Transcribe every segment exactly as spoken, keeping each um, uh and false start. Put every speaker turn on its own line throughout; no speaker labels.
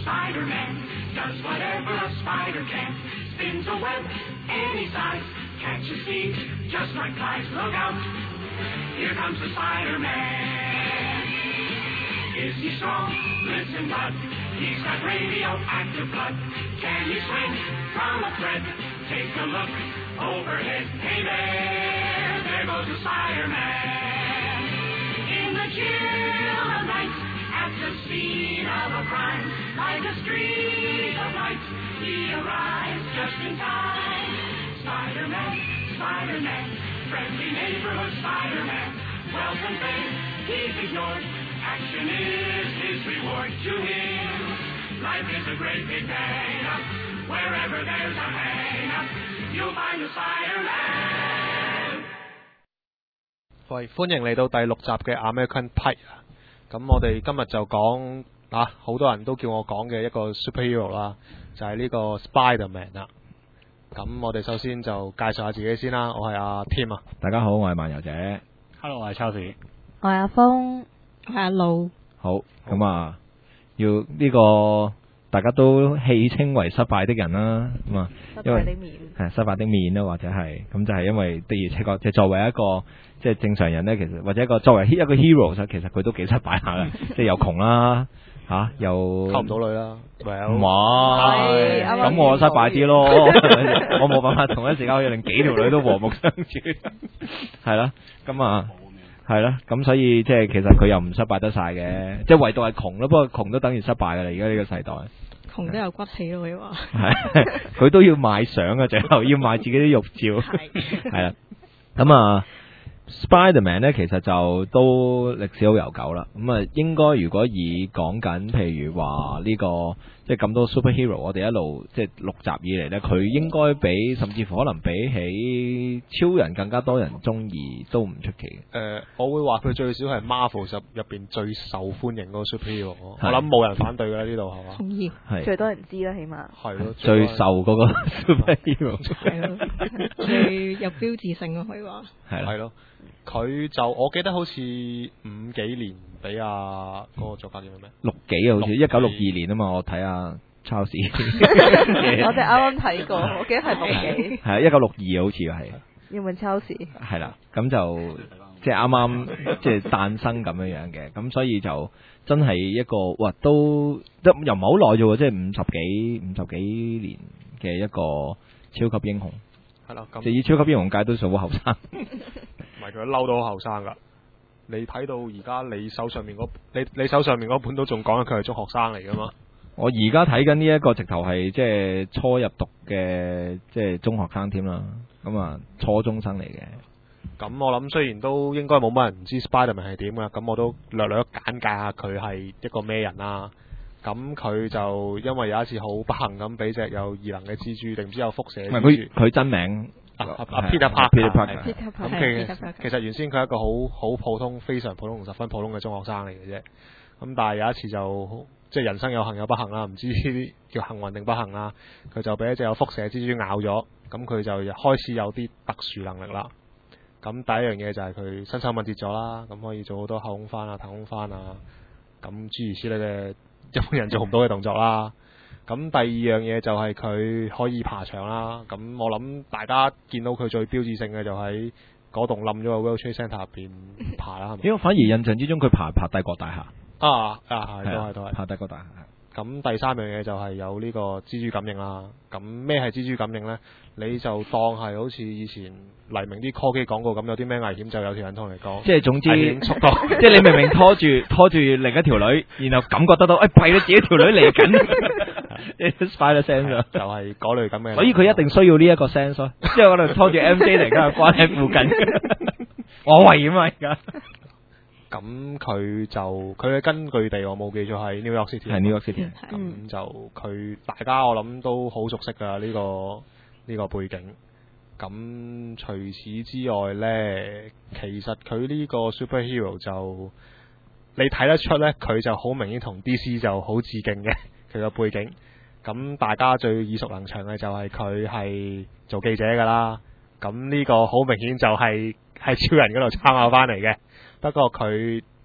Spider-Man does whatever a spider can. Spins a web any size, catches thieves just like flies. Look out, here comes the Spider-Man. Is he strong? Listen, bud, he's got radioactive blood. Can he swing from a thread? Take a look overhead. Hey there, there goes the Spider-Man. In the chill of night, at the scene of a crime, like a streak of light, he arrives just in time. Spider-Man, Spider-Man, friendly neighborhood Spider-Man. Welcome fame, he's ignored. Action is his reward to him. Life is a great big hang-up. Wherever there's a hang-up, you'll find the Spider-Man.
喂，歡迎嚟到第六集嘅 American Pie 啊！咁我哋今日就講啊，好多人都叫我講嘅一個 superhero 啦，就係、是、呢個 Spider-Man 啦。咁我哋首先就介紹下自己先啦，我係阿 Tim 啊。
大家好，我係漫遊者。
Hello， 我係 Charles。
我係阿峰，我係阿路。
好，咁啊，要呢個大家都戲稱為失敗的人啦，咁啊，因為係失敗的面啦，或者係咁就係因為的而且確，即係作為一個即係正常人咧，其實或者一個作為一個 hero， 其實佢都幾失敗下嘅，即係又窮啦，嚇、啊、又溝
唔到女啦，
唔係，咁我失敗啲咯，我冇辦法同一時間可以令幾條女都和睦相處，係啦，咁啊。係啦，咁所以即係其實佢又唔失敗得晒嘅，即係唯獨係窮咯。不過窮都等於失敗噶啦，而家呢個世代。
窮都有骨氣咯，可以話。
係，佢都要賣相嘅，最後要賣自己啲肉照。係。係啦，咁啊 ，Spider-Man 咧其實就都歷史好悠久啦。咁啊，應該如果以講緊，譬如話呢個即係咁多 superhero， 我哋一路即係六集以嚟咧，佢應該比甚至乎可能比起超人更加多人中意，都唔出奇嘅。誒、
呃，我會話佢最少係 Marvel 入入邊最受歡迎嗰個 superhero， 我諗冇人反對㗎啦，呢度係嘛？
同意，
係
最多人知啦，起碼。
係咯，
最受嗰個 superhero。
係咯，最有標誌性咯，可以話。
係
係咯，佢就我記得好似五幾年俾阿嗰個作家叫咩？
六幾啊，好似一九六二年啊嘛，我睇下 Charles。
我哋啱啱睇過，我記得係六幾。
係啊，一九六二好似係。
要問 Charles。係
啦，咁就即係啱啱即係誕生咁樣樣嘅，咁所以就真係一個哇，都又唔係好耐啫喎，即係五十幾五十幾年嘅一個超級英雄。
係啦，咁
即係以超級英雄界都數好後生。
唔係佢嬲到好後生㗎。你睇到而家你手上面嗰你你手上面嗰本都仲講佢係中學生嚟㗎嘛？
我而家睇緊呢一個直頭係即係初入讀嘅即係中學生添啦，咁啊初中生嚟嘅。
咁我諗雖然都應該冇乜人唔知 Spider-Man 係點㗎，咁我都略略簡介下佢係一個咩人啦。咁佢就因為有一次好不幸咁俾隻有異能嘅蜘蛛，定唔知有輻射蜘蛛。
唔係佢佢真名。
啊啊 Peter Parker，
咁
其實其實原先佢係一個好好普通、非常普通同十分普通嘅中學生嚟嘅啫。咁但係有一次就即係人生有幸有不幸啦，唔知呢啲叫幸運定不幸啦。佢就俾一隻有輻射蜘蛛咬咗，咁佢就開始有啲特殊能力啦。咁第一樣嘢就係佢身手敏捷咗啦，咁可以做好多後空翻啊、騰空翻啊，咁諸如此類嘅一般人做唔到嘅動作啦。咁第二樣嘢就係佢可以爬牆啦，咁我諗大家見到佢最標誌性嘅就喺嗰棟冧咗個 World Trade Center 入邊爬啦，係咪？
因為反而印象之中佢爬爬帝國大廈
啊啊係都係都係
爬帝國大廈。
咁第三樣嘢就係有呢個蜘蛛感應啦。咁咩係蜘蛛感應呢？你就當係好似以前黎明啲 call 機廣告咁，有啲咩危險就有條人同你講。
即係總之，
危險速度
即係你明明拖住拖住另一條女，然後感覺得到，誒弊你自己條女嚟緊，Spider sense
就係嗰類咁嘅。
所以佢一定需要呢一個 sense 咯。即係我哋拖住 M J 嚟緊，關喺附近，我危險啊而家。
咁佢就佢嘅根據地我冇記錯係 New York City，
係 New York City。
咁就佢大家我諗都好熟悉㗎呢個呢個背景。咁除此之外呢，其實佢呢個 superhero 就你睇得出呢，佢就好明顯同 D C 就好致敬嘅佢個背景。咁大家最耳熟能詳嘅就係佢係做記者㗎啦。咁呢個好明顯就係喺超人嗰度參考翻嚟嘅。不過佢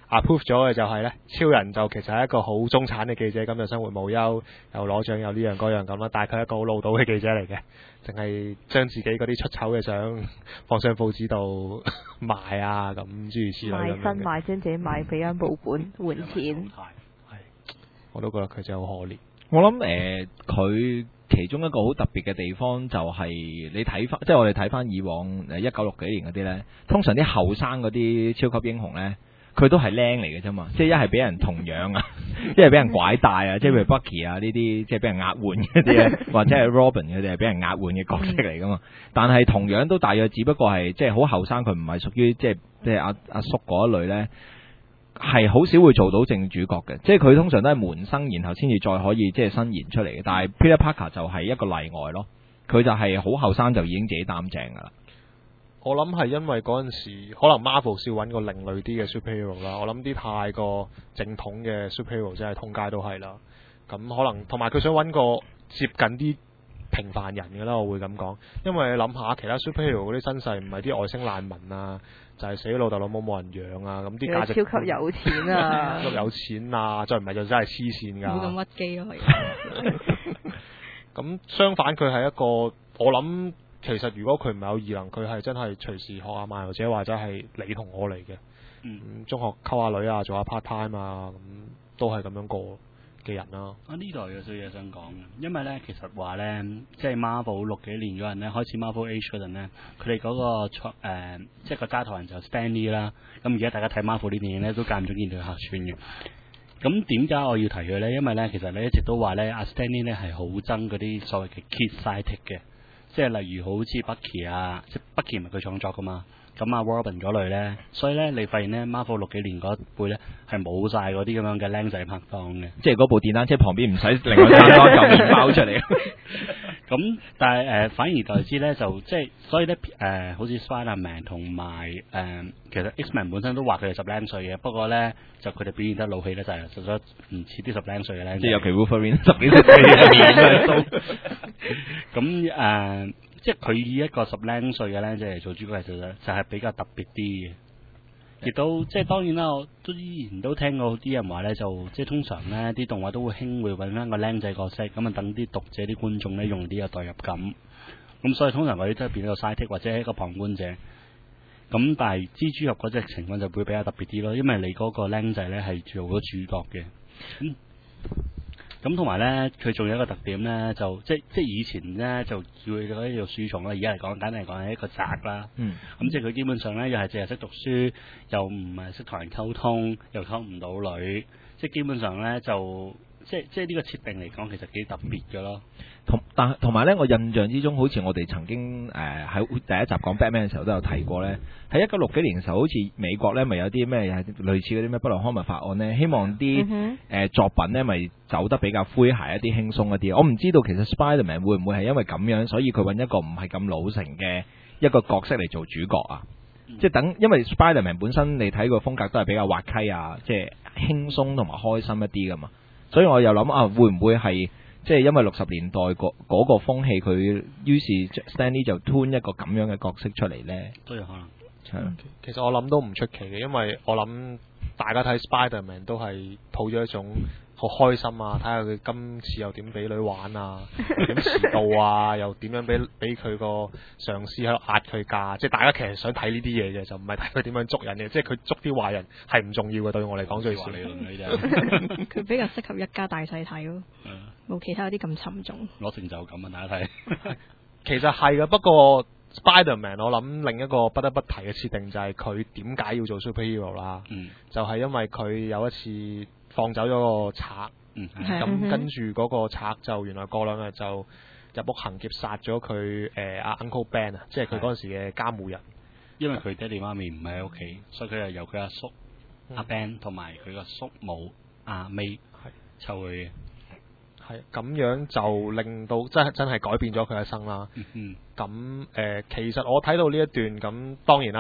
approve 咗嘅就係咧，超人就其實係一個好中產嘅記者，咁就生活無憂，又攞獎又呢樣嗰樣咁啦。但係佢係一個好老到嘅記者嚟嘅，淨係將自己嗰啲出醜嘅相放上報紙度賣啊，咁諸如此類咁樣嘅。
賣身賣將自己賣俾間報館換錢。
係，我都覺得佢真係好可憐。
我諗誒，佢、呃、其中一個好特別嘅地方就係你睇翻，即係我哋睇翻以往誒一九六幾年嗰啲呢，通常啲後生嗰啲超級英雄呢，佢都係靚嚟嘅啫嘛，即係一係俾人同樣啊，一係俾人拐帶啊，即係譬如 Bucky 啊呢啲，即係俾人壓換嗰啲咧，或者係 Robin 佢哋係俾人壓換嘅角色嚟噶嘛。但係同樣都大約只不過係即係好後生，佢唔係屬於即係即係阿阿叔嗰一類呢。係好少會做到正主角嘅，即係佢通常都係門生，然後先至再可以即係伸延出嚟嘅。但係 Peter Parker 就係一個例外咯，佢就係好後生就已經自己擔正噶啦。
我諗係因為嗰陣時可能 Marvel 少揾個另類啲嘅 superhero 啦，我諗啲太過正統嘅 superhero 真係通街都係啦。咁可能同埋佢想揾個接近啲平凡人嘅啦，我會咁講。因為你諗下其他 superhero 嗰啲身世唔係啲外星難民啊。就係死老豆老母冇人養啊！咁啲價值
超級有錢啊！
超級有錢啊！再唔係就真係黐線㗎。
冇咁屈機咯，係。
咁相反，佢係一個我諗，其實如果佢唔係有異能，佢係真係隨時學下漫遊者或者係你同我嚟嘅。嗯。中學溝下女啊，做下 part time 啊，咁都係咁樣過嘅人啦。
啊，呢度有少嘢想講嘅，因為咧其實話咧，即係 Marvel 六幾年嗰陣咧，開始 Marvel Age 嗰陣咧，佢哋嗰個創、呃、即係個揸頭人就 Stan Lee 啦。咁而家大家睇 Marvel 啲電影咧，都間唔中見到佢客串嘅。咁點解我要提佢咧？因為咧，其實你一直都話咧，阿 Stan Lee 咧係好憎嗰啲所謂嘅 kid sidekick 嘅，即係例如好似 Bucky 啊，即係 Bucky 唔係佢創作噶嘛。咁啊 Robin 嗰類咧，所以咧你發現咧 Marvel 六幾年嗰一輩咧係冇晒嗰啲咁樣嘅僆仔拍檔嘅，
即係嗰部電單車旁邊唔使另外加多嚿麵包出嚟。
咁但係誒、呃、反而代之咧就即係所以咧誒、呃、好似 Spider-Man 同埋誒其實 X-Men 本身都話佢哋十零歲嘅，不過咧就佢哋表現得老氣咧就係實在唔似啲十零歲嘅僆仔，
即係尤其 Wolverine 十幾歲嘅面都
咁誒。即係佢以一個十零歲嘅僆仔嚟做主角，其實就係比較特別啲嘅。亦都即係當然啦，我都依然都聽過啲人話咧，就即係通常咧啲動畫都會興會揾翻個僆仔角色，咁啊等啲讀者啲觀眾咧用啲有代入感。咁所以通常嗰啲都係變咗個 sidekick或者係一個旁觀者。咁但係蜘蛛俠嗰隻情況就會比較特別啲咯，因為你嗰個僆仔咧係做咗主角嘅。嗯咁同埋咧，佢仲有一個特點咧，就即即以前咧就叫佢嗰啲做樹叢啦，而家嚟講簡單嚟講係一個宅啦。嗯。咁即係佢基本上咧，又係淨係識讀書，又唔係識同人溝通，又溝唔到女，即係基本上咧就即即係呢個設定嚟講，其實幾特別嘅咯。
同但同埋咧，我印象之中，好似我哋曾經誒喺、呃、第一集講 Batman 嘅時候都有提過咧，喺一九六幾年嘅時候，好似美國咧咪有啲咩係類似嗰啲咩不良刊物法案咧，希望啲誒、嗯呃、作品咧咪走得比較詼諧一啲、輕鬆一啲。我唔知道其實 Spider-Man 會唔會係因為咁樣，所以佢揾一個唔係咁老成嘅一個角色嚟做主角啊？嗯、即係等，因為 Spider-Man 本身你睇個風格都係比較滑稽啊，即係輕鬆同埋開心一啲噶嘛。所以我又諗啊，會唔會係？即係因為六十年代嗰嗰個風氣，佢於是 Stan Lee 就 turn 一個咁樣嘅角色出嚟咧，
都有可能。
嗯、其實我諗都唔出奇嘅，因為我諗大家睇 Spider-Man 都係抱咗一種好開心啊，睇下佢今次又點俾女玩啊，點遲到啊，又點樣俾俾佢個上司喺度壓佢價，即係大家其實想睇呢啲嘢嘅，就唔係睇佢點樣捉人嘅，即係佢捉啲壞人係唔重要嘅，對我嚟講最少。
佢比較適合一家大細睇咯，冇其他有啲咁沉重。
攞成就感啊，大家睇。
其實係嘅，不過 Spider-Man 我諗另一個不得不提嘅設定就係佢點解要做 superhero 啦，嗯、就係因為佢有一次放走咗個賊，咁、嗯嗯、跟住嗰個賊就原來過兩日就入屋行劫殺咗佢誒阿 Uncle Ben 啊，即係佢嗰陣時嘅監護人。
因為佢爹哋媽咪唔喺屋企，所以佢係由佢阿叔阿、嗯、Ben 同埋佢個叔母阿 May 湊佢嘅。
係咁樣就令到真係真係改變咗佢一生啦。咁誒、嗯呃，其實我睇到呢一段咁，當然啦，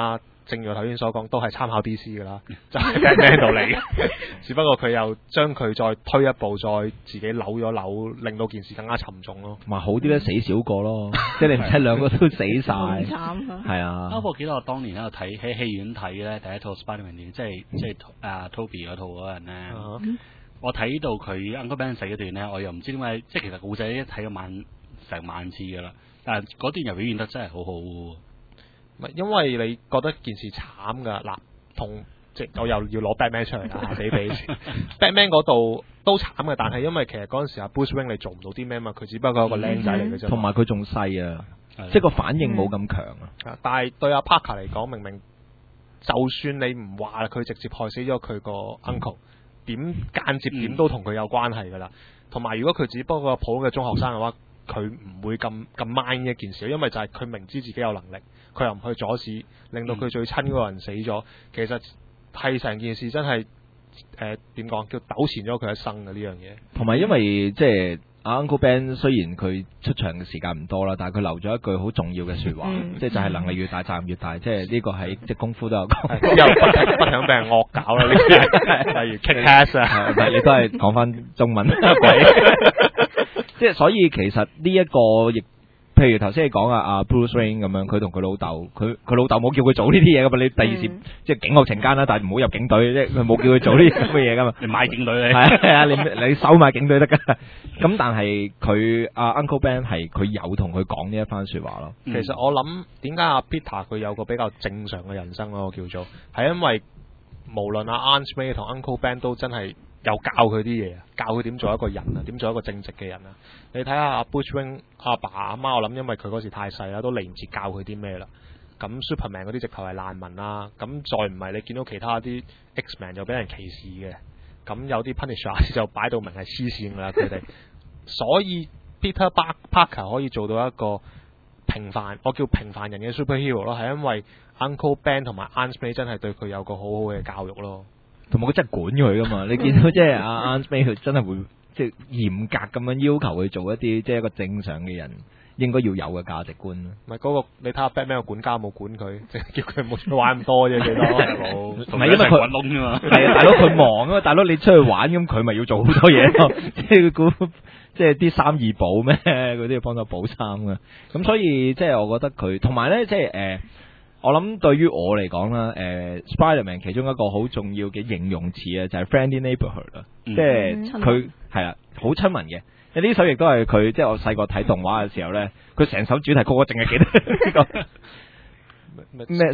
正如我頭先所講，都係參考 D C 噶啦，就係 Batman 度嚟嘅。只不過佢又將佢再推一步，再自己扭咗扭，令到件事更加沉重咯。
同埋好啲咧，死少個咯，即係你唔使兩個都死晒。
咁慘啊！
係啊。
不過我記得我當年喺度睇喺戲院睇咧第一套 Spider-Man 電影，即係即係啊 Toby 嗰套嗰人咧。Uh-huh. 我睇到佢 Uncle Ben 死嗰段咧，我又唔知點解，即係其實故仔一睇咗萬成萬次噶啦，但係嗰段又表現得真係好好。
唔係因為你覺得件事慘㗎嗱，同即係我又要攞 Batman 出嚟啦，比比 Batman 嗰度都慘嘅，但係因為其實嗰陣時啊 Bruce Wayne 你做唔到啲咩嘛，佢只不過係一個僆仔嚟嘅啫，
同埋佢仲細啊，即係個反應冇咁強啊。
但係對阿 Parker 嚟講，明明就算你唔話佢直接害死咗佢個 uncle，點間接點都同佢有關係㗎啦。同埋如果佢只不過個普通嘅中學生嘅話，佢唔會咁咁 mind 一件事，因為就係佢明知自己有能力，佢又唔去阻止，令到佢最親嗰個人死咗。其實係成件事真係誒點講，叫糾纏咗佢一生嘅呢樣嘢。
同埋因為即係阿 Uncle Ben 雖然佢出場嘅時間唔多啦，但係佢留咗一句好重要嘅説話，嗯、即係就係能力越大責任越大。即係呢個喺即係功夫都有講，
又不停不停俾人惡搞啦。呢啲例如 kick ass 啊，
你都係講翻中文。即係所以其實呢、這、一個亦，譬如頭先你講啊阿 Bruce Wayne 咁樣，佢同佢老豆，佢佢老豆冇叫佢做呢啲嘢噶嘛，你第二時、嗯、即係警惡懲奸啦，但係唔好入警隊，即係佢冇叫佢做呢啲咁嘅嘢噶嘛。
你買警隊你
係啊，你你收買警隊得噶。咁但係佢阿 Uncle Ben 係佢有同佢講呢一番說話咯。
嗯、其實我諗點解阿 Peter 佢有個比較正常嘅人生咯，我叫做係因為無論阿 Aunt May 同 Uncle Ben 都真係。又教佢啲嘢啊，教佢點做一個人啊，點做一個正直嘅人啊。你睇下阿 Bruce Wayne 阿爸阿媽，我諗因為佢嗰時太細啦，都嚟唔切教佢啲咩啦。咁 Superman 嗰啲直頭係難民啦。咁再唔係你見到其他啲 X-Men 就俾人歧視嘅。咁有啲 Punisher 就擺到明係黐線噶啦佢哋。所以 Peter Parker 可以做到一個平凡，我叫平凡人嘅 superhero 咯，係因為 Uncle Ben 同埋 Aunt May 真係對佢有個好好嘅教育咯。
同埋佢真係管佢噶嘛？你見到即係阿 Aunt May 佢真係會即係嚴格咁樣要求佢做一啲即係一個正常嘅人應該要有嘅價值觀咯。
唔係嗰個你睇下 Batman 個管家冇管佢，即係叫佢冇出去玩咁多啫，幾多冇。
唔係因為佢
滾窿啫嘛。
係啊，大佬佢忙啊嘛，大佬你出去玩咁佢咪要做好多嘢咯。即係估即係啲衫易補咩？嗰啲要幫手補衫噶。咁所以即係我覺得佢同埋咧即係誒。呃我諗對於我嚟講啦，誒、呃、Spider-Man 其中一個好重要嘅形容詞啊，就係 friendly neighborhood 啦、嗯，即係佢係啦，好親民嘅。呢首亦都係佢，即係我細個睇動畫嘅時候咧，佢成首主題曲我淨係記得呢個咩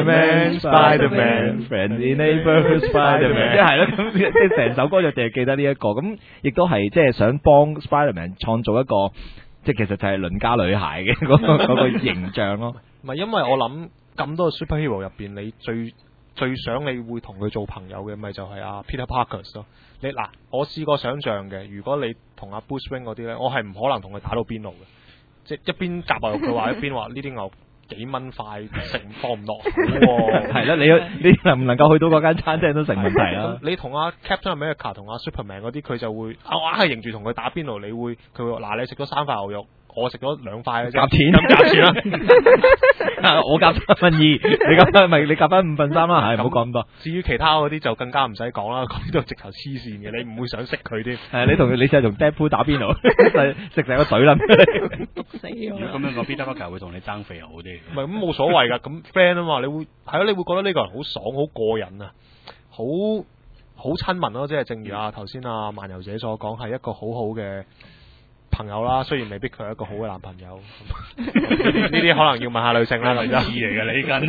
Spider-Man，Spider-Man，friendly neighborhood Spider-Man， 即係咯，咁即係成首歌就淨係記得呢、這、一個，咁亦都係即係想幫 Spider-Man 創造一個，即係其實就係鄰家女孩嘅嗰、那個嗰個形象咯。
唔係因為我諗。咁多個 superhero 入邊，你最最想你會同佢做朋友嘅，咪就係阿 Peter Parker 咯。你嗱，我試過想像嘅，如果你同阿 Bruce Wayne 嗰啲咧，我係唔可能同佢打到邊爐嘅，即係一邊夾牛肉嘅話，一邊話呢啲牛幾蚊塊，食放唔落口喎。係啦，
你你能唔能夠去到嗰間餐廳都成問題啦。
你同阿 Captain America 同阿 Superman 嗰啲，佢就會啊，硬係認住同佢打邊爐，你會佢會嗱，你食咗三塊牛肉。我食咗兩塊嘅啫，夾錢咁夾錢啦，我夾三分二，你夾翻咪你夾翻五分三啦，係唔好講咁多。至於其他嗰啲就更加唔使講啦，講呢度直頭黐線嘅，你唔會想識佢添。係你同你成日同 Deadpool 打邊爐，食成個水啦，死我！咁樣個 Peter Parker 會同你爭肥好啲。唔係咁冇所謂㗎，咁 friend 啊嘛，你會係咯，你會覺得呢個人好爽、好過癮啊，好好親民咯，即係正如啊頭先啊漫遊者所講，係一個好好嘅朋友啦，雖然未必佢係一個好嘅男朋友，呢啲呢啲可能要問下女性啦，女仔嚟嘅你呢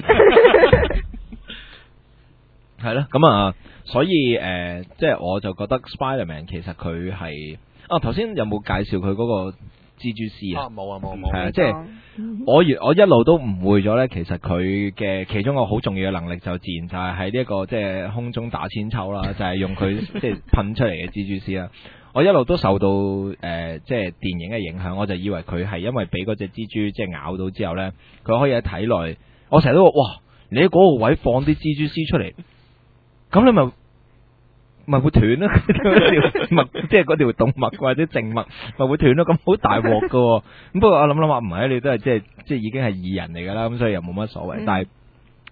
根
係咯，咁啊，所以誒、呃，即係我就覺得 Spider-Man 其實佢係啊，頭先有冇介紹佢嗰個蜘蛛絲啊？
冇啊冇冇，係啊，
即係我我一路都誤會咗咧，其實佢嘅其中一個好重要嘅能力就自然就係喺呢一個即係空中打千秋啦，就係、是、用佢即係噴出嚟嘅蜘蛛絲啦。我一路都受到誒、呃、即係電影嘅影響，我就以為佢係因為俾嗰隻蜘蛛即係咬到之後咧，佢可以喺體內。我成日都話：哇！你喺嗰個位放啲蜘蛛絲出嚟，咁你咪咪會斷咯，條脈即係嗰條動脈或者靜脈咪會斷咯，咁好大鑊噶。咁不過我諗諗話唔係，你都係即係即係已經係異人嚟噶啦，咁所以又冇乜所謂。嗯、但係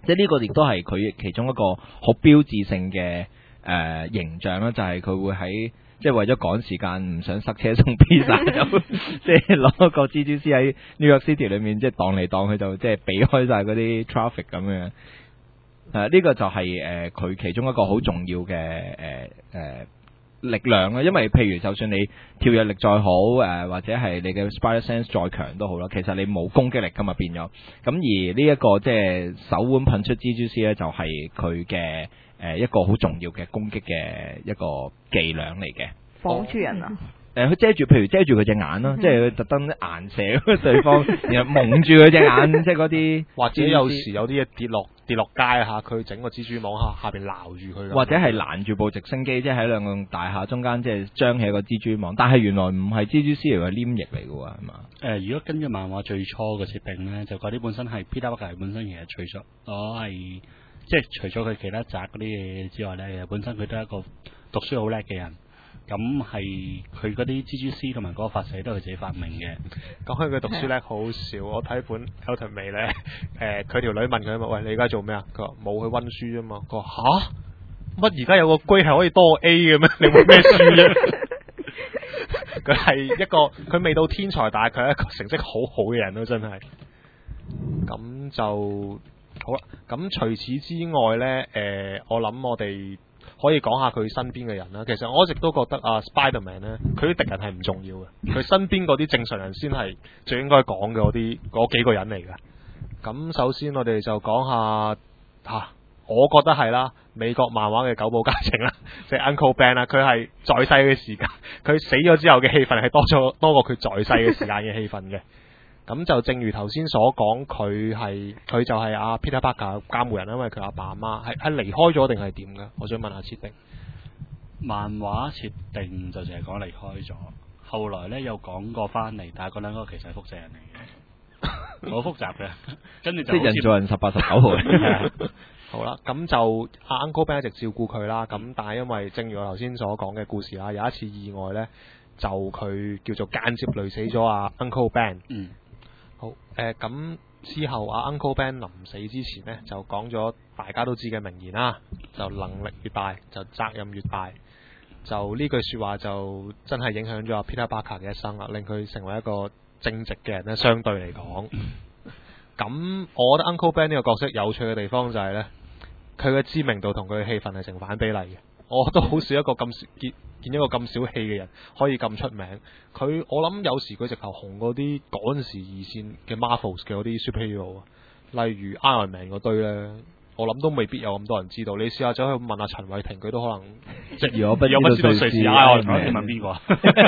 即係呢個亦都係佢其中一個好標誌性嘅誒、呃、形象啦，就係、是、佢會喺即係為咗趕時間，唔想塞車送披薩，就即係攞個蜘蛛絲喺 New York City 裏面，即係蕩嚟蕩去，就即係避開晒嗰啲 traffic 咁樣。誒、呃，呢、這個就係誒佢其中一個好重要嘅誒誒力量啦。因為譬如就算你跳躍力再好，誒、呃、或者係你嘅 Spider Sense 再強都好啦，其實你冇攻擊力噶嘛變咗。咁而呢、這、一個即係手腕噴出蜘蛛絲咧，就係佢嘅誒一個好重要嘅攻擊嘅一個伎倆嚟嘅。
綁住人啊！
誒，佢遮住，譬如遮住佢隻眼咯，即係佢特登顏射對方，然後蒙住佢隻眼，即係嗰啲。
或者有時有啲嘢跌落跌落街下，佢整個蜘蛛網下下邊撈住佢。
或者係攔住部直升機，即係喺兩個大廈中間，即係張起一個蜘蛛網。但係原來唔係蜘蛛絲嚟，係黏液嚟嘅喎，係嘛？
誒、呃，如果根據漫畫最初嘅設定咧，就嗰啲本身係 Peter Parker 本身其實除咗我係即係除咗佢其他宅嗰啲嘢之外咧，其實本身佢都係一個讀書好叻嘅人。咁係佢嗰啲蜘蛛絲同埋嗰個發射都係佢自己發明嘅。
講開佢讀書叻好好笑，我睇本 Elton 尾咧，誒佢條女問佢啊嘛，喂，你而家做咩啊？佢話冇去溫書啊嘛。佢話吓，乜而家有個龜係可以多 A 嘅咩？你溫咩書啫？佢係一個佢未到天才，但係佢係一個成績好好嘅人咯，真係。咁就好啦。咁除此之外咧，誒、呃、我諗我哋可以講下佢身邊嘅人啦。其實我一直都覺得啊 Spider-Man 咧，佢啲敵人係唔重要嘅，佢身邊嗰啲正常人先係最應該講嘅嗰啲嗰幾個人嚟嘅。咁首先我哋就講下吓、啊，我覺得係啦，美國漫畫嘅久保嘉晴啦，即係 Uncle Ben 啦，佢係在世嘅時間，佢死咗之後嘅戲份係多咗多過佢在世嘅時間嘅戲份嘅。咁就正如頭先所講，佢係佢就係阿 Peter Parker 監護人，因為佢阿爸阿媽係係離開咗定係點嘅？我想問下設定。
漫畫設定就淨係講離開咗，後來咧又講過翻嚟，但係嗰兩個其實係複製人嚟嘅，好複雜嘅。跟住就即係
人造人十八十九號。
好啦，咁就阿 Uncle Ben 一直照顧佢啦。咁但係因為正如我頭先所講嘅故事啦，有一次意外咧，就佢叫做間接累死咗阿 Uncle Ben。
嗯。
好，誒、呃、咁之後阿 Uncle Ben 臨死之前呢，就講咗大家都知嘅名言啦，就能力越大就責任越大，就呢句説話就真係影響咗阿 Peter Parker 嘅一生啦，令佢成為一個正直嘅人咧。相對嚟講，咁我覺得 Uncle Ben 呢個角色有趣嘅地方就係呢，佢嘅知名度同佢嘅戲份係成反比例嘅。我都好少一個咁少見見一個咁少戲嘅人可以咁出名。佢我諗有時佢直頭紅嗰啲嗰陣時二線嘅 Marvel 嘅嗰啲 superhero 啊，例如 Iron Man 嗰堆咧，我諗都未必有咁多人知道。你試下走去問下陳偉霆，佢都可能即係有不知道誰是 Iron Man，你問邊個？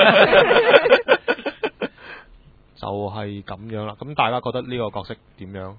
就係咁樣啦。咁大家覺得呢個角色點樣？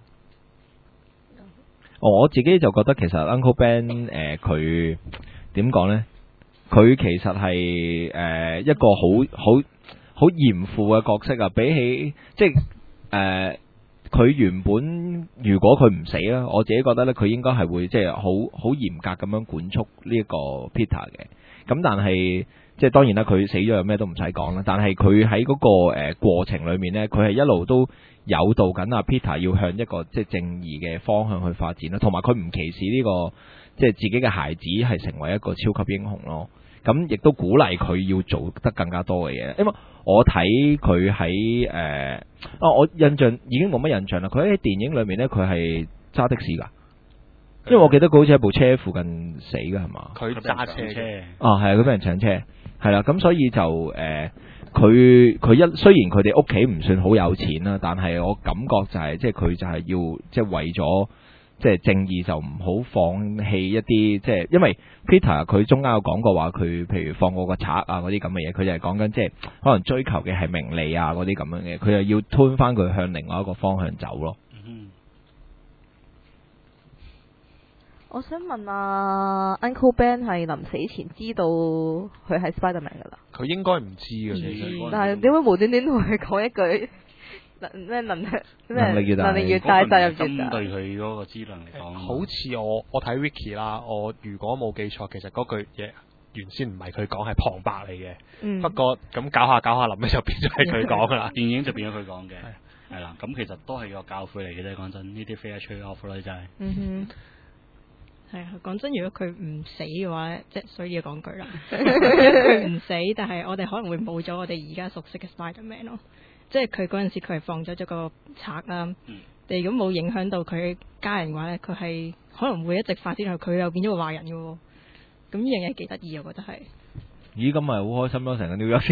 我自己就覺得其實 Uncle Ben 誒佢點講呢？佢其實係誒、呃、一個好好好嚴父嘅角色啊！比起即係誒佢原本如果佢唔死啦，我自己覺得咧佢應該係會即係好好嚴格咁樣管束呢一個 Peter 嘅。咁但係即係當然啦，佢死咗有咩都唔使講啦。但係佢喺嗰個誒、呃、過程裏面呢，佢係一路都誘導緊阿 Peter 要向一個即係正義嘅方向去發展啦。同埋佢唔歧視呢、這個。即係自己嘅孩子係成為一個超級英雄咯，咁亦都鼓勵佢要做得更加多嘅嘢。因為我睇佢喺誒，哦，我印象已經冇乜印象啦。佢喺電影裏面咧，佢係揸的士噶，因為我記得佢好似喺部車附近死噶係嘛？
佢揸車嘅，
哦係啊，佢俾人搶車，係啦，咁所以就誒，佢佢一雖然佢哋屋企唔算好有錢啦，但係我感覺就係、是、即係佢就係要即係為咗。即係正義就唔好放棄一啲，即係因為 Peter 佢中間有講過話，佢譬如放過個賊啊嗰啲咁嘅嘢，佢就係講緊即係可能追求嘅係名利啊嗰啲咁樣嘅，佢又要推翻佢向另外一個方向走咯。
嗯、
我想問啊 Uncle Ben 係臨死前知道佢係 Spider-Man 噶啦？佢
應該唔知嘅，其實。
但係點解無端端同佢講一句？咩能力
能力越大，
能力越大責任越大。
針對佢嗰個智能嚟講，
好似我我睇 Wiki 啦，我如果冇記錯，其實嗰句嘢原先唔係佢講，係旁白嚟嘅。嗯、不過咁搞下搞下，臨尾就變咗係佢講噶啦。電影就變咗佢講嘅。
係啦，咁其實都係個教誨嚟嘅啫。講真，呢啲 fair trade off 啦，真係。
嗯哼。係啊，講真，如果佢唔死嘅話咧，即係所以要講句啦，佢唔死，但係我哋可能會冇咗我哋而家熟悉嘅 Spider-Man 咯。即係佢嗰陣時佢係放走咗個賊啦，
嗯、
但如果冇影響到佢家人嘅話咧，佢係可能會一直發展落去，佢又變咗個壞人嘅喎。咁呢樣嘢幾得意，我覺得係。
咦，咁咪好開心咯！成個 New York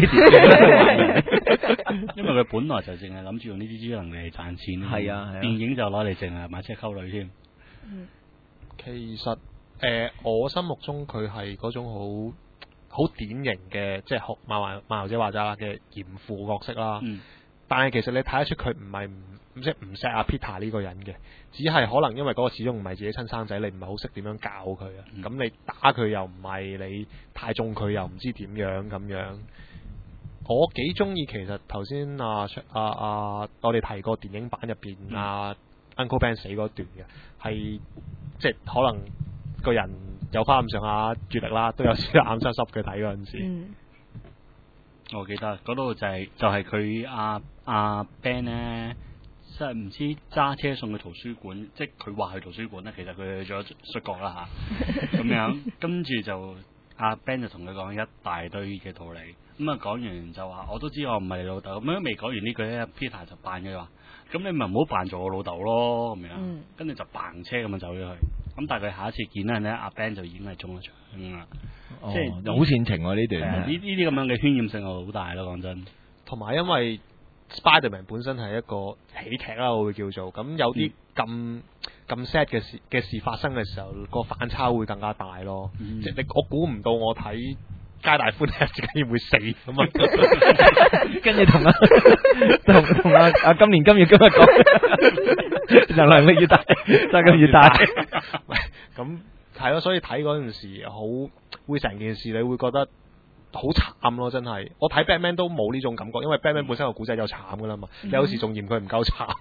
City，
因為佢本來就淨係諗住用呢啲超能力嚟賺錢。
係啊，係啊。
電影就攞嚟淨係買車溝女添。
嗯。
其實誒、呃，我心目中佢係嗰種好好典型嘅，即係學馬華馬豪姐話齋啦嘅嚴父角色啦。
嗯。但
係其實你睇得出佢唔係唔即係唔錫阿 Peter 呢個人嘅，只係可能因為嗰個始終唔係自己親生仔，你唔係好識點樣教佢啊。咁、嗯、你打佢又唔係，你太中佢又唔知點樣咁樣。我幾中意其實頭先啊啊啊，我哋提過電影版入邊、嗯、啊 Uncle Ben 死嗰段嘅，係即係可能個人有翻咁上下閱歷啦，都有少少眼濕濕嘅睇嗰陣時。嗯
我記得嗰度就係、是、就係佢阿阿 Ben 咧，即係唔知揸車送去圖書館，即係佢話去圖書館咧，其實佢去咗摔角啦嚇，咁樣跟住就阿 Ben 就同佢講一大堆嘅道理，咁啊講完就話我都知我唔係你老豆，咁樣未講完呢句咧 ，Peter 就扮佢話，咁你咪唔好扮做我老豆咯，咁樣，跟住、嗯、就扮車咁樣走咗去，咁但係佢下一次見到人咧，阿 Ben 就已經係中咗槍啦。
哦、
即係
好煽情喎呢段，
呢呢啲咁樣嘅渲染性係好大咯，講真。
同埋因為 Spider-Man 本身係一個喜劇啦，我會叫做咁有啲咁咁 sad 嘅事嘅事發生嘅時候，個反差會更加大咯。嗯、即係你我估唔到我睇皆大歡喜竟然會死咁啊！
跟住同阿同同阿阿今年今月今日講，能量力越大，責任越大。
咁。係咯，所以睇嗰陣時好會成件事，你會覺得好慘咯，真係。我睇 Batman 都冇呢種感覺，因為 Batman 本身個古仔就慘噶啦嘛，嗯、你有時仲嫌佢唔夠慘。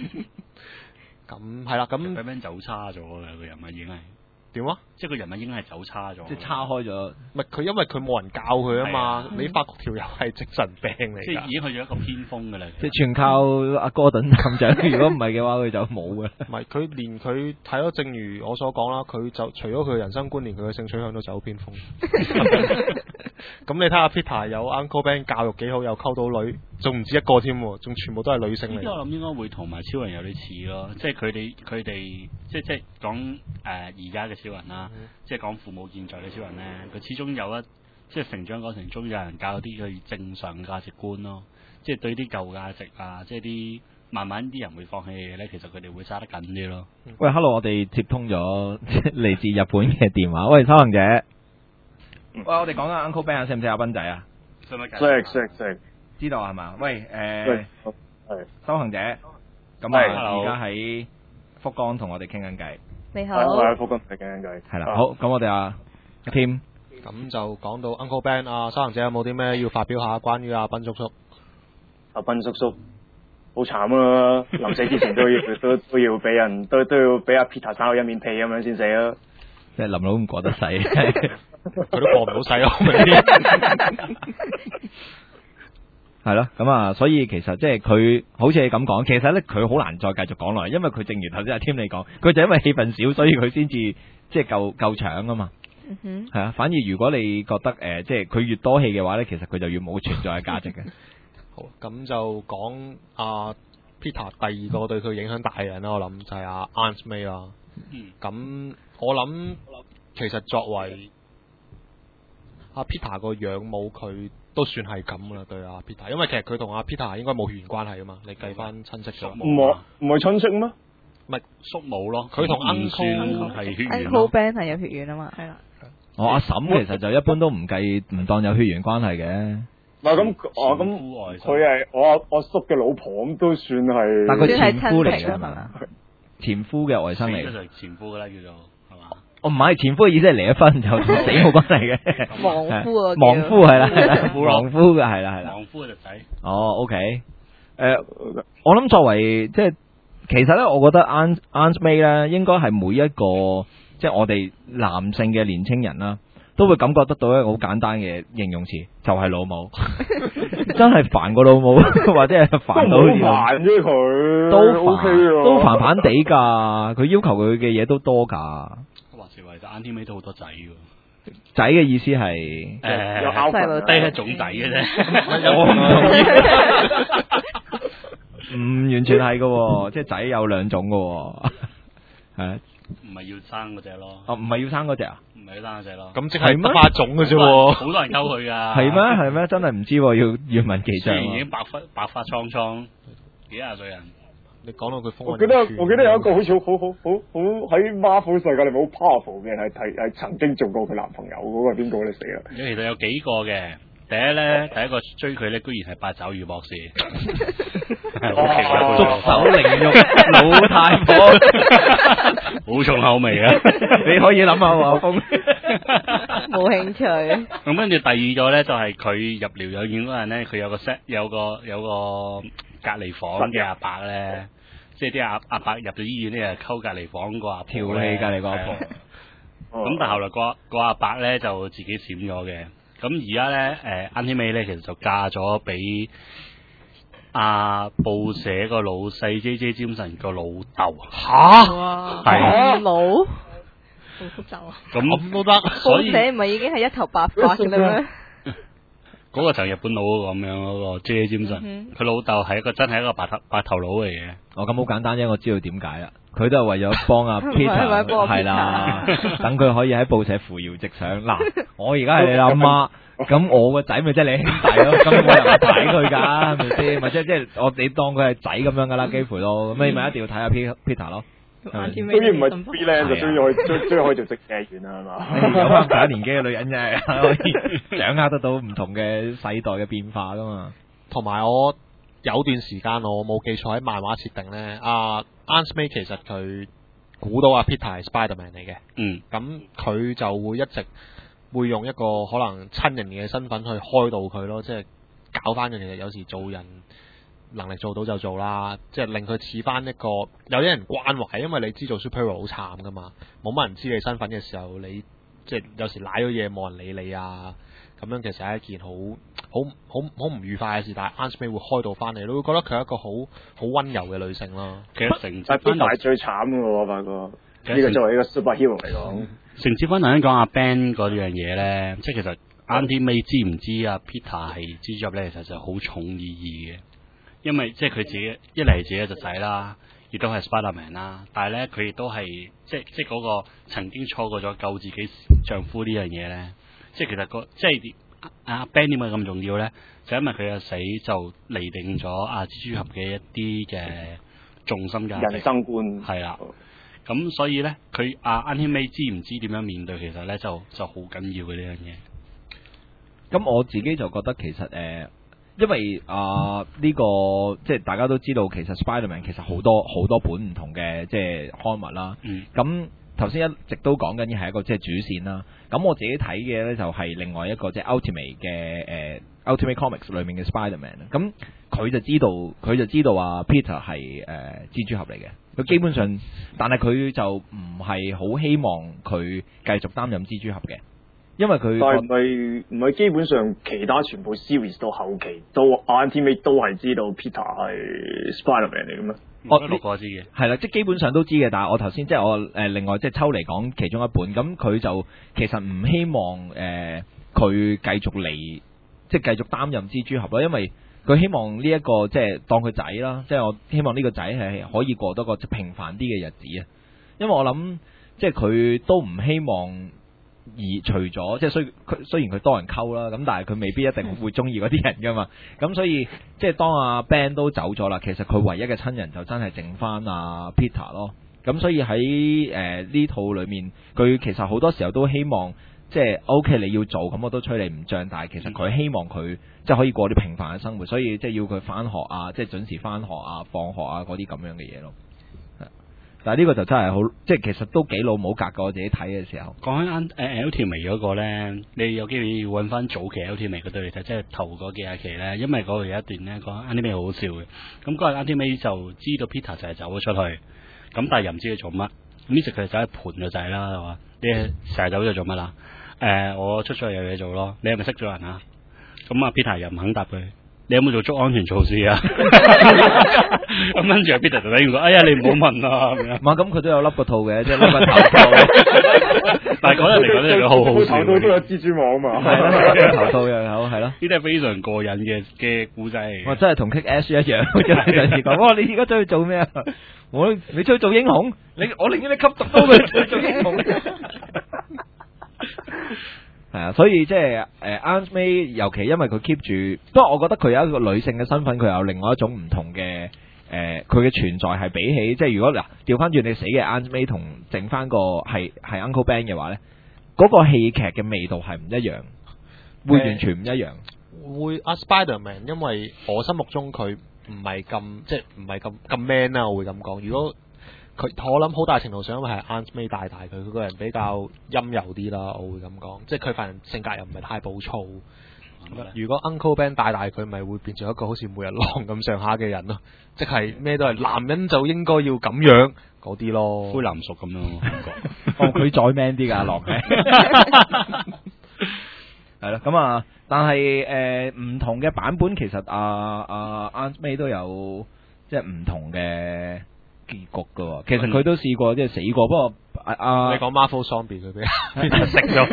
咁係啦，咁
Batman 走差咗啦，個人物已經係
點啊？
即係個人物已經係走差咗，
即係叉開咗。
唔係佢，因為佢冇人教佢啊嘛。你發覺條友係精神病嚟，
即係已經去咗一個偏鋒噶啦。
即係全靠阿哥頓咁長，如果唔係嘅話，佢就冇嘅。
唔係佢連佢睇咗，正如我所講啦，佢就除咗佢嘅人生觀念，佢嘅性取向都走偏鋒。咁你睇下 Peter 有 Uncle Ben 教育幾好，又溝到女，仲唔止一個添，仲全部都係女性嚟。
呢啲我諗應該會同埋超人有啲似咯，即係佢哋佢哋即係即係講誒而家嘅超人啦，嗯、即係講父母健在嘅超人咧，佢始終有一即係成長過程中有人教啲佢正常嘅價值觀咯，即係對啲舊價值啊，即係啲慢慢啲人會放棄嘅嘢咧，其實佢哋會揸得緊啲咯。
喂 ，Hello，我哋接通咗嚟自日本嘅電話，喂，收行者。喂，我哋講緊 Uncle Ben 識唔識阿斌仔啊？
識識識識，
知道係嘛？喂，誒，
係
修行者，咁啊，而家喺福岡同我哋傾緊偈。
你好，
我喺福岡同你傾緊偈。
係啦，好，咁我哋啊 team，
咁就講到 Uncle Ben 啊，修行者有冇啲咩要發表下關於阿斌叔叔？
阿斌叔叔好慘啊！臨死之前都要都都要俾人都都要俾阿 Peter 生咗一面屁咁樣先死啊！
即係林佬唔過得世。
佢都過唔到世咯，
係咯，咁啊，所以其實即係佢好似你咁講，其實咧佢好難再繼續講落去，因為佢正如頭先阿添你講，佢就因為戲份少，所以佢先至即係夠夠搶啊嘛。嗯哼，係啊，反而如果你覺得誒、呃，即係佢越多戲嘅話咧，其實佢就越冇存在嘅價值嘅。
好，咁就講阿 Peter 第二個對佢影響大嘅人啦，我諗就係阿 Aunt May 啦。嗯，咁我諗其實作為阿 Peter 個養母，佢都算係咁啦，對阿 Peter，因為其實佢同阿 Peter 應該冇血緣關係噶嘛，你計翻親戚咗。
唔係唔係親戚咩？
唔係叔母咯，佢同 Uncle 係血緣
Uncle Ben 係有血緣啊嘛，係啦。
哦，阿嬸其實就一般都唔計，唔當有血緣關係嘅。
唔係咁，哦咁，佢係我阿我叔嘅老婆，咁都算係。
但佢前夫嚟嘅
係嘛？
前夫嘅外甥嚟。
就係前夫噶啦，叫做係嘛？
哦，唔係前夫嘅意思係離咗婚就同死冇關係嘅。
亡夫啊！
亡夫係啦，亡夫嘅係啦係啦。
亡夫嘅侄仔。
哦 ，OK，誒、呃，我諗作為即係，其實咧，我覺得 Aunt Aunt May 咧，應該係每一個即係我哋男性嘅年青人啦， 都會感覺得到一個好簡單嘅形容詞，就係、是、老母，真係煩過老母，或者係煩到
煩啫佢，
都煩
OK
都煩煩地㗎，佢要求佢嘅嘢都多㗎。
話時話就 Auntie May 都好多仔喎。
仔嘅意思係
誒，
有拗
細
低一種仔嘅啫，
我唔同意，唔完全係嘅，即係仔有兩種嘅，係
唔係要生嗰只咯。
哦，唔係要生嗰隻啊？
唔係要生嗰只咯。
咁即係得八種嘅啫喎。
好多人溝佢噶。
係咩？係咩？真係唔知，要要問記
雖然已
帳。
經白髮白髮蒼蒼，幾廿歲人。
你講到佢風，
我記得我記得有一個好似好好好好喺 Marvel 世界裏面好 powerful 嘅人係係係曾經做過佢男朋友嗰個係邊個咧？死啦！
其實有幾個嘅，第一咧，第一個追佢咧，居然係八爪魚博士，係好奇怪，
觸手凌辱老太婆，
好重口味啊！
你可以諗下喎，阿峰。
冇興趣。
咁跟住第二個咧，就係佢入療養院嗰陣咧，佢有個 set 有個有個隔離房嘅阿伯咧，即係啲阿阿伯入咗醫院咧，就溝隔離房個阿婆
調戲隔離個阿婆。
咁但係後來個個阿伯咧就自己閃咗嘅。咁而家咧，誒 Auntie May 咧其實就嫁咗俾阿報社個老細 J J Jameson 個老豆。
吓？
哇，
係
咁老
好複雜啊！
咁
咁都得？
所以
報社唔係已經係一頭白髮嘅啦咩？
嗰個就係日本佬嗰個咁樣嗰個 J J Jameson，佢老豆係一個真係一個白頭白頭佬嚟嘅。
哦，咁好簡單啫，我知道點解啦。佢都係為咗幫阿 Peter，係啦，等佢可以喺報社扶搖直上。嗱，我而家係你阿媽，咁我個仔咪即係你兄弟咯，咁我又唔睇佢㗎，係咪先？咪即係即係我你當佢係仔咁樣㗎啦，幾乎都咁你咪一定要睇下 Peter 咯。
Auntie
終於唔
May
係 B 咧，就終於可以終終於可以做職業員啦，係嘛？
有翻上一年紀嘅女人啫，可以掌握得到唔同嘅世代嘅變化㗎嘛。
同埋我有段時間我冇記錯喺漫畫設定咧，阿 Auntie May 其實佢估到阿 Peter 係 Spiderman 嚟嘅，
嗯，
咁佢就會一直會用一個可能親人嘅身份去開導佢咯，即係搞翻佢。其實有時做人能力做到就做啦，即係令佢似翻一個有啲人關懷，因為你知做 superhero 好慘噶嘛，冇乜人知你身份嘅時候，你即係有時瀨咗嘢冇人理你啊，咁樣其實係一件好好好好唔愉快嘅事。但係 Auntie May 會開導翻你，你會覺得佢係一個好好溫柔嘅女性咯。
其實承接
但
翻
Peter 係最慘嘅喎，我發覺呢個作為一個 superhero 嚟講，
承接翻頭先講阿 Ben 嗰樣嘢咧，即係其實 Auntie May 知唔知阿 Peter 係蜘蛛俠咧，其實就好重意義嘅。因為即係佢自己一嚟自己嘅仔啦，亦都係 Spiderman 啦，但係咧佢亦都係即係即係嗰個曾經錯過咗救自己丈夫呢樣嘢咧，即係其實個即係阿 Ben 點解咁重要咧？就因為佢嘅死就釐定咗阿蜘蛛俠嘅一啲嘅重心價值
人生觀
係啦。咁所以咧，佢阿 Auntie May 知唔知點樣面對，其實咧就就好緊要嘅呢樣嘢。
咁我自己就覺得其實誒。呃因為啊呢、呃這個即係大家都知道，其實 Spiderman 其實好多好多本唔同嘅即係刊物啦。咁頭先一直都講緊嘅係一個即係主線啦。咁我自己睇嘅呢，就係另外一個即係 Ultimate 嘅誒 Ultimate Comics 裏面嘅 Spiderman。咁佢就知道佢就知道啊 Peter 係誒、呃、蜘蛛俠嚟嘅。佢基本上，但係佢就唔係好希望佢繼續擔任蜘蛛俠嘅。因為佢，
但係唔係唔係基本上其他全部 series 到後期都 Auntie May 都係知道 Peter 係 Spiderman 嚟嘅咩？
我六個知嘅，
係啦，即係基本上都知嘅。但係我頭先即係我誒、呃、另外即係抽嚟講其中一本，咁佢就其實唔希望誒佢繼續嚟，即係繼續擔任蜘蛛俠咯。因為佢希望呢、這、一個即係當佢仔啦，即係我希望呢個仔係可以過多個平凡啲嘅日子啊。因為我諗即係佢都唔希望。而除咗即係雖佢雖然佢多人溝啦，咁但係佢未必一定會中意嗰啲人噶嘛。咁所以即係當阿 Ben 都走咗啦，其實佢唯一嘅親人就真係剩翻阿 Peter 咯。咁所以喺誒呢套裏面，佢其實好多時候都希望即係 OK 你要做，咁我都吹你唔脹。但係其實佢希望佢即係可以過啲平凡嘅生活，所以即係要佢翻學啊，即係準時翻學啊、放學啊嗰啲咁樣嘅嘢咯。但係呢個就真係好，即係其實都幾老母格㗎。我自己睇嘅時候，
講緊誒 Ultimate 嗰個咧，你有機會要揾翻早期 Ultimate 嗰對嚟睇，即係頭嗰幾廿期咧，因為嗰度有一段咧講 Auntie May 好好笑嘅。咁嗰日 Auntie May 就知道 Peter 就係走咗出去，咁但係又唔知佢做乜，咁於是佢就走去盤個仔啦，係嘛？你成日走咗做乜啦？ 誒我出咗去有嘢做咯，你係咪識咗人啊？咁啊 Peter 又唔肯答佢。你有冇做足安全措施啊？咁跟住阿 Peter 就睇住佢，哎呀，你唔好問啦咁樣。
唔係咁，佢都有笠個套嘅，即係笠個頭套。
但係嗰日嚟講咧，佢好好笑。
頭套都有蜘蛛網嘛。
係啦，頭套又有，係咯。
呢啲係非常過癮嘅嘅故仔嚟嘅。
我真係同 Kick Ass 一樣，即係有時講，哇！你而家出去做咩啊？我你出去做英雄，你我寧願你吸毒都去出去做英雄。係啊，所以即係誒 Aunt May，尤其因為佢 keep 住，不過我覺得佢有一個女性嘅身份，佢有另外一種唔同嘅誒，佢嘅存在係比起即係如果嗱調翻轉你死嘅 Aunt May 同剩翻個係係 Uncle Ben 嘅話咧，嗰個戲劇嘅味道係唔一樣，會完全唔一樣。
會阿 Spider-Man，因為我心目中佢唔係咁即係唔係咁咁 man 啦，我會咁講。如果佢我諗好大程度上，因為係 Aunt May 帶大佢，佢個人比較陰柔啲啦，我會咁講，即係佢份人性格又唔係太暴躁。如果 Uncle Ben 帶大佢，咪會變成一個好似每日狼咁上下嘅人咯，即係咩都係男人就應該要咁樣嗰啲咯，
灰藍熟咁樣感覺。
哦，佢再 man 啲㗎，阿狼係。係咯，咁啊，但係誒唔同嘅版本，其實啊啊 Aunt May 都有即係唔同嘅結局噶，其實佢都試過即係死過，不過啊，
你講 Marvel Zombie 佢俾人食咗，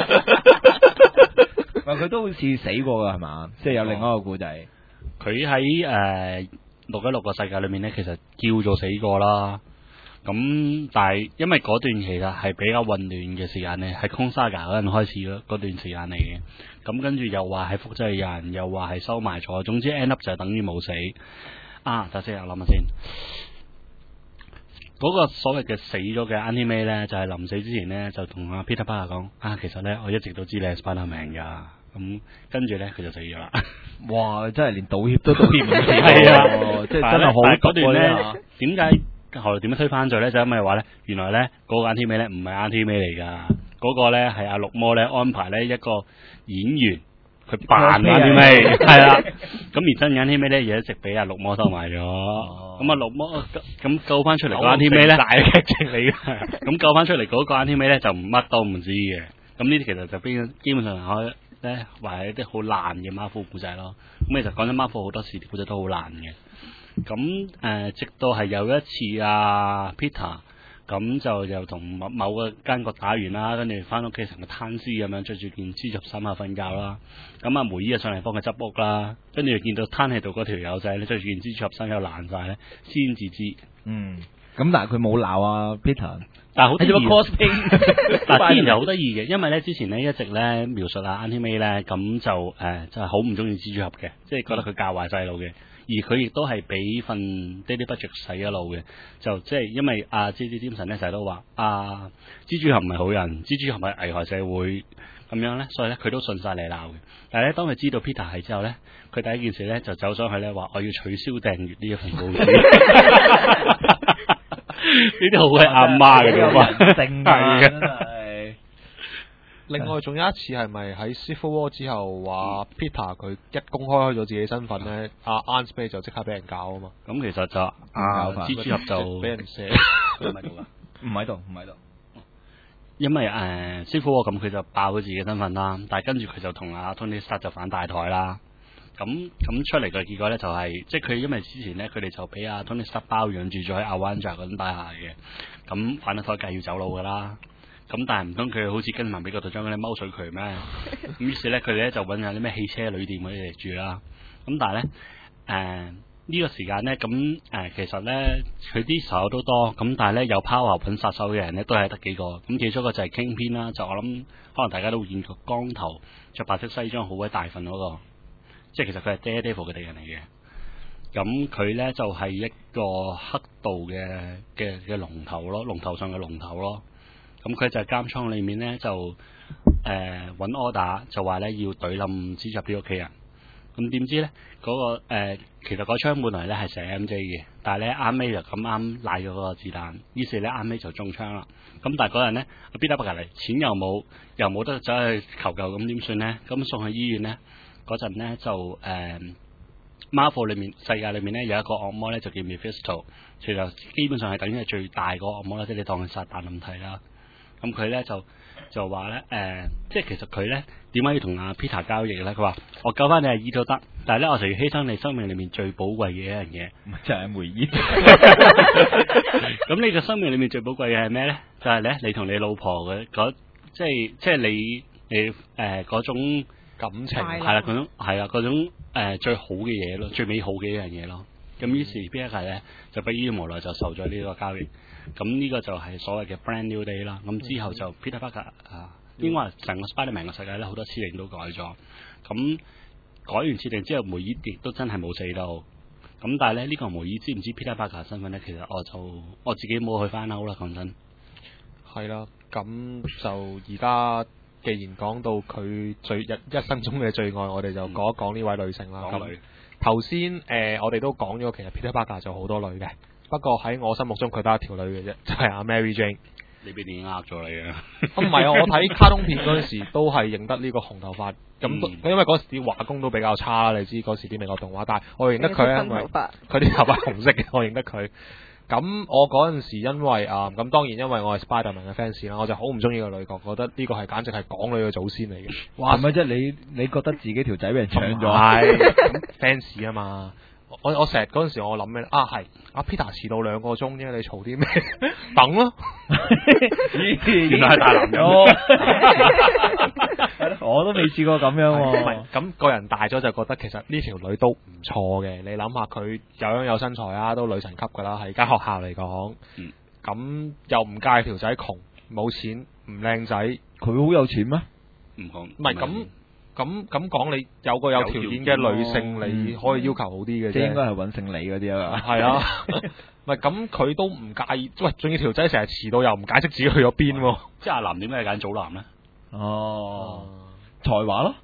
唔係佢都好似死過噶係嘛？即係有另外一個故仔，
佢喺誒六一六個世界裏面咧，其實叫做死過啦。咁但係因為嗰段其實係比較混亂嘅時間咧，係 Kong Saga 嗰陣開始咯，嗰段時間嚟嘅。咁跟住又話係複製人，又話係收埋咗，總之 end up 就係等於冇死。啊，等先，我諗下先。嗰個所謂嘅死咗嘅 Auntie May 咧，就係臨死之前咧，就同阿 Peter Parker 講：啊，其實咧，我一直都知你係 Spider-Man 㗎。咁跟住咧，佢就死咗啦。
哇！真係連道歉都道歉唔切，
係啊，
即係真係好
嗰段咧，點解後來點樣推翻咗咧？就因為話咧，原來咧嗰個 Auntie May 咧唔係 Auntie May 嚟㗎，嗰個咧係阿綠魔咧安排咧一個演員。佢扮 Auntie May 係啦，咁而真 Auntie May 咧，亦一直俾阿綠魔收埋咗。咁啊綠魔咁救翻出嚟個 Auntie May 咧，大劇情嚟嘅。咁救翻出嚟嗰個 Auntie May 咧，就唔乜都唔知嘅。咁呢啲其實就邊基本上可以咧話係一啲好爛嘅 Marvel 故仔咯。咁其實講真 Marvel 好多時啲故仔都好爛嘅。咁誒、呃，直到係有一次啊 Peter。咁就又同某某個奸角打完啦，跟住翻屋企成個攤屍咁樣，着住件蜘蛛衫下瞓覺啦。咁阿梅姨就上嚟幫佢執屋啦，跟住見到攤喺度嗰條友仔咧，着住件蜘蛛衫又爛晒咧，先至知。
嗯，咁但係佢冇鬧啊 Peter，
但係好得意。
cosplay，
嗱，之前就好得意嘅，因為咧之前咧一直咧描述啊 Auntie May 咧，咁就誒、呃、就係好唔中意蜘蛛俠嘅，即係覺得佢教壞細路嘅。而佢亦都係俾份 daily budget 洗咗腦嘅，就即係因為阿 J J Jameson 咧成日都話啊蜘蛛俠唔係好人，蜘蛛俠係危害社會咁樣咧，所以咧佢都信晒你鬧嘅。但係咧當佢知道 Peter 係之後咧，佢第一件事咧就走上去咧話我要取消訂閱呢一份報紙。呢啲好鬼阿媽嘅地方，
正嘅。
另外仲有一次係咪喺 Civil War 之後話 Peter 佢一公開開咗自己身份咧，阿 Aunt May 就即刻俾人搞啊嘛。
咁其實就啊蜘蛛俠就
俾人射，
佢唔喺度噶，
唔喺度，唔喺度。
因為誒 Civil War 咁佢就爆咗自己身份啦，但係跟住佢就同阿 Tony Stark 就反大台啦。咁咁出嚟嘅結果咧就係、是，即係佢因為之前咧佢哋就俾阿 Tony Stark 包養住咗喺 Avengers 嗰種大廈嘅，咁反咗台梗係要走佬噶啦。咁但係唔通佢好似跟埋美國隊長嗰啲踎水渠咩？咁於是咧佢哋咧就揾下啲咩汽車旅店嗰啲嚟住啦。咁但係咧誒呢、呃呢個時間咧咁誒其實咧佢啲手都多，咁但係咧有 power 揾殺手嘅人咧都係得幾個。咁其中一個就係 Kingpin 啦，就我諗可能大家都會見過光頭着白色西裝好鬼大份嗰、嗰個，即係其實佢係 Daredevil 嘅敵人嚟嘅。咁佢咧就係、是、一個黑道嘅嘅嘅龍頭咯，龍頭上嘅龍頭咯。咁佢就係監倉裏面咧就誒揾、呃、order 就話咧要懟冧蜘蛛俠啲屋企人。咁點知咧嗰、那個、呃、其實嗰槍本來咧係射 M J 嘅，但係咧啱尾就咁啱賴咗嗰個子彈，於是咧啱尾就中槍啦。咁但係嗰人咧 Peter Parker嚟，錢又冇，又冇得走去求救，咁點算咧？咁送去醫院咧嗰陣咧就誒、呃、Marvel 裏面世界裏面咧有一個惡魔咧就叫 Mephisto，其實基本上係等於係最大個惡魔啦，即係你當佢撒旦咁睇啦。 咁佢咧就就話咧誒，即係其實佢咧點解要同阿 Peter 交易咧？佢話我救翻你阿姨都得，但係咧我就要犧牲你生命裏面最寶貴嘅一樣嘢，
就係梅姨。
咁你嘅生命裏面最寶貴嘅係咩咧？就係、是、咧你同你老婆嘅嗰即係即係你你誒嗰、呃、種
感情
係啦，嗰種係啦嗰種誒、呃、最好嘅嘢咯，最美好嘅一樣嘢咯。咁於是 Peter 咧就不於無奈就受咗呢個交易。咁呢個就係所謂嘅 Brand New Day 啦。咁之後就 Peter Parker 啊，應該話成個 Spider-Man 嘅世界咧好多設定都改咗。咁改完設定之後，梅姨亦都真係冇死到。咁但係咧呢、呢個梅姨知唔知 Peter Parker 嘅身份咧？其實我就我自己冇去翻歐啦，講真。
係啦，咁就而家既然講到佢最一一生中嘅最愛，我哋就講一講呢位女性啦。咁頭先誒我哋都講咗，其實 Peter Parker 就好多女嘅。不過喺我心目中佢得一條女嘅啫，就係、是、阿 Mary Jane。
你俾電影呃咗你啊？
唔係啊，我睇卡通片嗰陣時都係認得呢個紅頭髮。咁、嗯、因為嗰時啲畫工都比較差啦，你知嗰時啲美國動畫，但係我認得佢啊，因為佢啲頭髮紅色嘅，我認得佢。咁我嗰陣時因為啊，咁、呃、當然因為我係 Spider-Man 嘅 fans 啦，我就好唔中意個女角，覺得呢個係簡直係港女嘅祖先嚟嘅。
哇！係咪啫？你你覺得自己條仔俾人搶咗？
係 fans 啊嘛。我我成日嗰陣時我諗咩啊係阿 Peter 遲到兩個鐘啫，你嘈啲咩？等咯，
原來係大男人。
我都未試過咁樣、啊。
唔係咁個人大咗就覺得其實呢條女都唔錯嘅。你諗下佢有樣有身材啊，都女神級噶啦，係間學校嚟講。咁、嗯、又唔介條仔窮，冇錢，唔靚仔，
佢好有錢咩？
唔講。
唔係咁。咁咁講，你有個有條件嘅女性，你可以要求好啲嘅啫。即係應該係揾姓李嗰啲啊。係啊，唔係咁佢都唔介意。喂，仲要條仔成日遲到，又唔解釋自己去咗邊喎。
即係阿南點解揀祖藍咧？
哦，才華咯。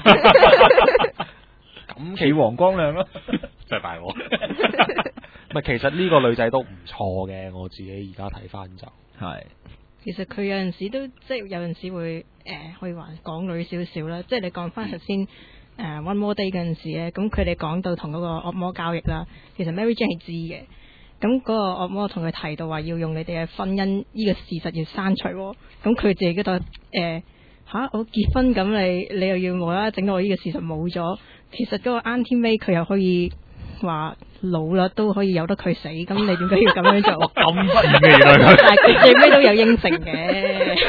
咁企黃光亮咯，
真係大鑊。
唔係，其實呢個女仔都唔錯嘅，我自己而家睇翻就係。
其實佢有陣時都即係有陣時會誒、呃、可以話港女少少啦，即係你講翻頭先誒 One More Day 嗰陣時咧，咁佢哋講到同嗰個惡魔交易啦，其實 Mary Jane 係知嘅，咁嗰個惡魔同佢提到話要用你哋嘅婚姻呢個事實要刪除，咁佢自己嗰度誒吓我結婚，咁你你又要無啦啦整到我呢個事實冇咗，其實嗰個 Auntie May 佢又可以話老啦都可以由得佢死，咁你點解要咁樣做？
咁得意嘅原來，
但係佢最尾都有應承嘅，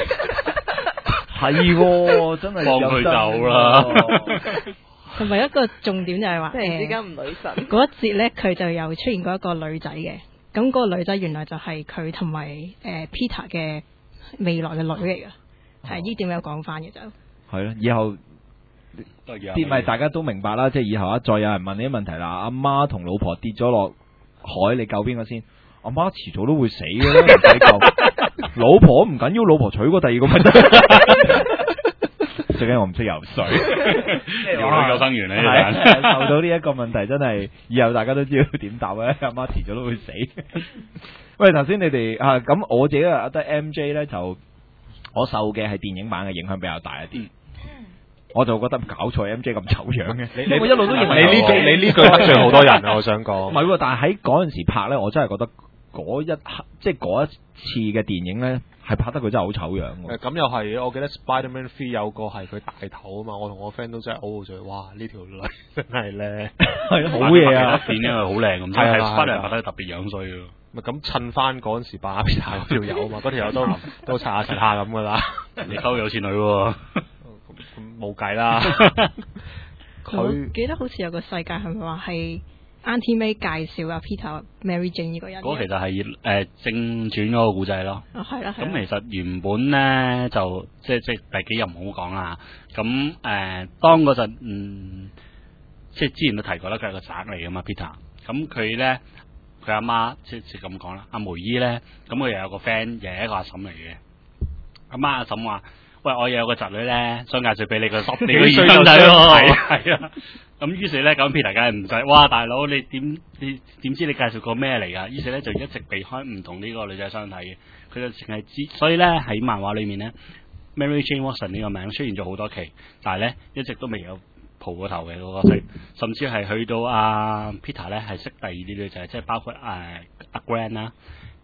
係真係
放佢走啦。
同埋一個重點就係話，
突然之間唔女神
嗰一節咧，佢就有出現過一個女仔嘅，咁嗰個女仔原來就係佢同埋誒 Peter 嘅未來嘅女嚟嘅，係呢點有講翻嘅就
係咯，以後。啲咪大家都明白啦，即係以後啊，再有人問呢啲問題啦，阿媽同老婆跌咗落海，你救邊個先？阿媽遲早都會死嘅啦，唔使救。老婆唔緊要，老婆娶過第二個咪得。最緊要我唔識游水，
有女救生員咧，
受到呢一個問題真係，以後大家都知道點答咧。阿媽遲早都會死。喂，頭先你哋啊，咁我自己覺得 M J 咧就我受嘅係電影版嘅影響比較大一啲。我就覺得搞錯 M J 咁醜樣嘅，你你我一路都認為
你呢句你呢句得罪好多人啊！我想講，
唔係喎，但係喺嗰陣時拍咧，我真係覺得嗰一刻即係嗰一次嘅電影咧，係拍得佢真係好醜樣喎。
咁又係，我記得 Spider-Man three 有個係佢大頭啊嘛，我同我 friend 都真係好好笑，哇！呢條女真係咧，
係好嘢啊！
片因為好靚咁，係 Spider-Man 拍得特別樣衰咯。
咪咁襯翻嗰陣時扮阿 Peter 嗰條友啊嘛，嗰條友都都擦下擦下咁噶啦。
你溝有錢女喎。
咁冇計啦。
佢記得好似有個世界係咪話係 Auntie May 介紹阿 Peter Mary Jane 呢個人？
嗰其實係誒、呃、正傳嗰個故仔咯。
啊，係啦。
咁其實原本咧就即係即係第幾日唔好講啦。咁誒、呃、當嗰陣嗯，即係之前都提過啦，佢係個宅嚟噶嘛 Peter。咁佢咧佢阿媽即係咁講啦，阿梅姨咧，咁佢又有個 friend，又係一個阿嬸嚟嘅。阿媽阿嬸話。喂，我有個侄女咧，想介紹俾你個十你個二孫仔喎，係係啊。咁於是咧，咁 Peter 梗係唔使，哇大佬你點你點知你介紹個咩嚟㗎？於是咧就一直避開唔同呢個女仔相睇嘅，佢就淨係知，所以咧喺漫畫裏面咧 ，Mary Jane Watson 呢個名出現咗好多期，但係咧一直都未有蒲過頭嘅嗰個角色，甚至係去到阿、啊、Peter 咧係識第二啲女仔，即係包括誒阿 Gwen 啦。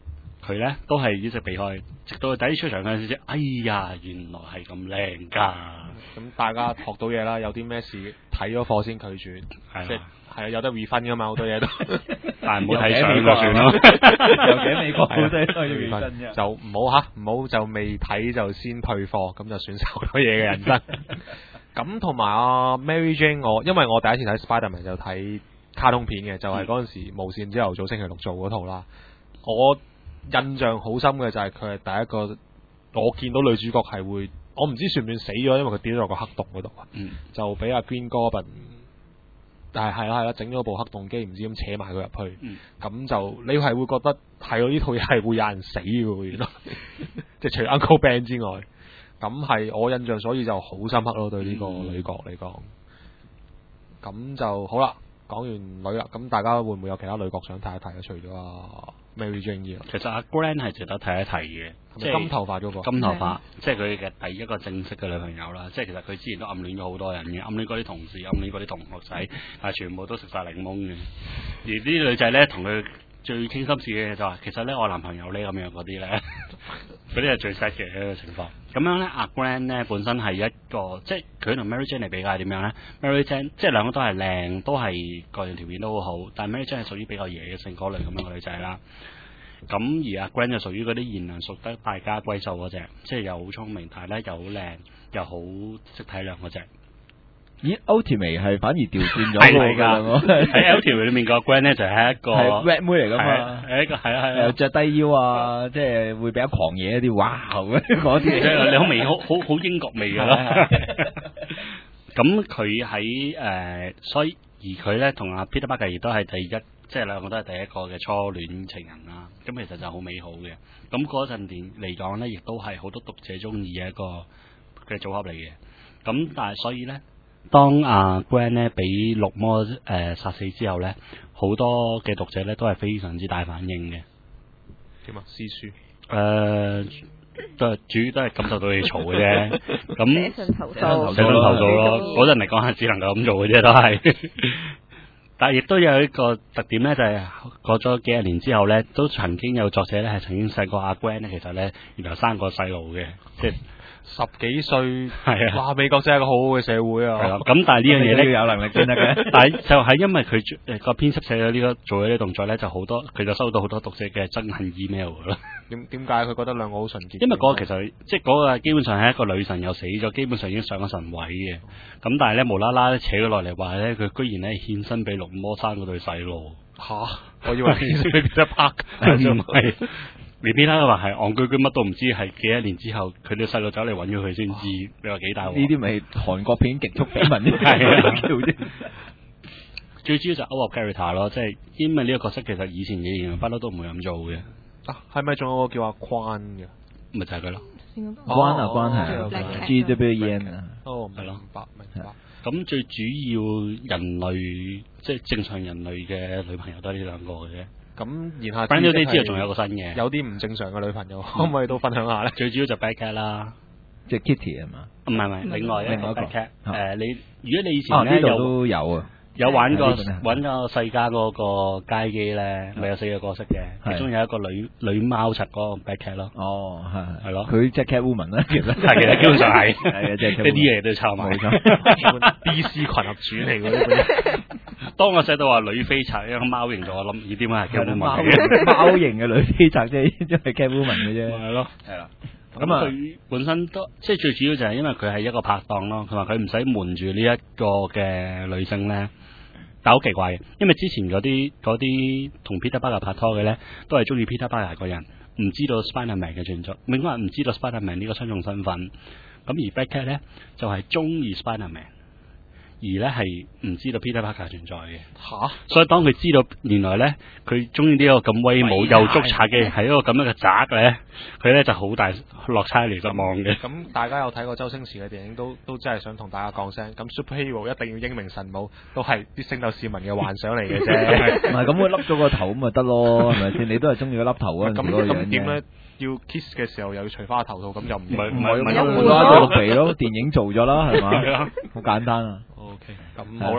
佢咧都係一直避開，直到佢第一次出場嗰陣時先，哎呀，原來係咁靚㗎！
咁大家學到嘢啦，有啲咩事睇咗課先拒絕，
係
即係係啊，有得 refund 㗎嘛，好多嘢都，
但係唔好睇相就算咯。
又喺美國好多嘢都要 refund 啫。
就唔好嚇，唔好就未睇就先退貨，咁就損失好多嘢嘅人生。咁同埋啊 Mary Jane，我因為我第一次睇 Spiderman 就睇卡通片嘅，就係嗰陣時無線朝頭早星期六做嗰套啦。我印象好深嘅就係佢係第一個，我見到女主角係會，我唔知算唔算死咗，因為佢跌咗落個黑洞嗰度啊，
嗯、
就俾阿 Green Goblin，但係係啦係啦，整咗部黑洞機，唔知咁扯埋佢入去，咁、嗯、就你係會覺得係咯，呢套嘢係會有人死嘅，原來，即係除 Uncle Ben 之外，咁係我印象，所以就好深刻咯，對呢個女角嚟講，咁、嗯、就好啦。講完女啦，咁大家會唔會有其他女角想睇一睇啊？除咗啊 Mary Jane，
其實阿 Gwen 係值得睇一睇嘅，即係
金頭髮嗰個，
金頭髮，即係佢嘅第一個正式嘅女朋友啦。即係其實佢之前都暗戀咗好多人嘅，暗戀嗰啲同事，暗戀嗰啲同學仔，但係全部都食晒檸檬嘅。而啲女仔咧，同佢最傾心事嘅就話，其實咧我男朋友呢咁樣嗰啲咧，嗰啲係最 sad 嘅一個情況。咁樣咧，阿 Gwen 咧本身係一個，即係佢同 Mary Jane 嚟比較係點樣咧 ？Mary Jane 即係兩個都係靚，都係個人條件都好好，但係 Mary Jane 係屬於比較野性嗰類咁樣嘅女仔啦。咁而阿 Gwen 就屬於嗰啲賢良淑德、大家閨秀嗰隻，即係又好聰明，但係咧又好靚，又好識體諒嗰隻。
咦 Ultimate 係反而調轉咗㗎喎，
喺 Ultimate 裏面個 Gwen 咧就係一個
係 Red 妹嚟㗎嘛，
係一個係啊係啊，
又著低腰啊，即係會比較狂野一啲，哇嗰啲，
你好味好好好英國味㗎啦。咁佢喺誒，所以而佢咧同阿 Peter Parker 亦都係第一，即係兩個都係第一個嘅初戀情人啦。咁其實就好美好嘅。咁嗰陣年嚟講咧，亦都係好多讀者中意嘅一個嘅組合嚟嘅。咁但係所以咧。當阿 Gwen 咧俾綠魔誒、呃、殺死之後咧，好多嘅讀者咧都係非常之大反應嘅。
點啊？私書
誒，都係主要都係感受到你嘈嘅啫。咁
寫信投訴，
寫信投訴咯。嗰陣嚟講係只能夠咁做嘅啫，都係。但係亦都有一個特點咧，就係、是、過咗幾十年之後咧，都曾經有作者咧係曾經細過阿 Gwen 咧，其實咧原來生個細路嘅，即係。
十幾歲
係啊！
哇，美國真係一個好好嘅社會啊！
係啦，咁但係呢樣嘢咧
要有能力先得嘅。
但係就係因為佢誒個編輯寫咗呢個做咗呢個動作咧，就好多佢就收到好多讀者嘅憎恨 email 噶啦。點點解佢覺得兩個好純潔？因為嗰個其實即係嗰個基本上係一個女神又死咗，基本上已經上咗神位嘅。咁但係咧無啦啦扯咗落嚟話咧，佢居然咧獻身俾綠魔生嗰對細路。吓！我以為獻身俾 Peter Parker，唔係。未必啦，話係戇居居乜都唔知，係幾多年之後佢哋細路走嚟揾咗佢先知，你話幾大鑊？呢啲咪韓國片極速緋聞啲係最主要就 out of character 咯，即係因為呢個角色其實以前嘅演員不嬲都唔會咁做嘅。啊，係咪仲有個叫阿關嘅？咪就係佢咯。關啊關係 G W E N 啊。哦，係咯，明白明白。咁最主要人類即係正常人類嘅女朋友都係呢兩個嘅啫。咁然後 Brand New Day之後仲有個新嘅，有啲唔正常嘅女朋友，可唔可以都分享下咧？最主要就 Black Cat 啦，即係 Kitty 係嘛？唔係唔係，另外一個 Black Cat。誒，你如果你以前咧有都有啊，有玩過玩個世嘉嗰個街機咧，咪有四個角色嘅，其中有一個女女貓賊嗰個 Black Cat 咯。哦，係係咯，佢即係 Catwoman 啦，其實係其實基本上係係啊，即係呢啲嘢都抄埋。D C 群合主嚟嗰啲。當我寫到話女飛賊一個貓型咗，我諗呢啲咪係 Catwoman 貓貓型嘅女飛賊啫，即係 Catwoman 嘅啫。係咯，係啦。咁啊，佢本身都即係最主要就係因為佢係一個拍檔咯，佢話佢唔使瞞住呢一個嘅女性咧。但好奇怪嘅，因為之前嗰啲嗰啲同 Peter Parker 拍拖嘅咧，都係中意 Peter Parker 個人，唔知道 Spiderman 嘅存在，應該係唔知道 Spiderman 呢個雙重身份。咁而 Black Cat 咧就係中意 Spiderman。而咧係唔知道 Peter Parker 存在嘅，嚇哈！所以當佢知道原來咧佢中意呢個咁威武又捉賊嘅係一個咁樣嘅宅咧，佢咧就好大落差嚟失望嘅。咁大家有睇過周星馳嘅電影，都都真係想同大家講聲，咁 Superhero 一定要英明神武，都係啲聖鬥士民嘅幻想嚟嘅啫。唔係咁，佢笠咗個頭咁咪得咯，係咪先？你都係中意佢笠頭嗰陣時嗰樣嘢。咁點咧？要 kiss 嘅時候又要除翻個頭套，咁就唔唔係唔係換翻個鼻咯。電影做咗啦，係嘛？好簡單啊。OK，咁好啦，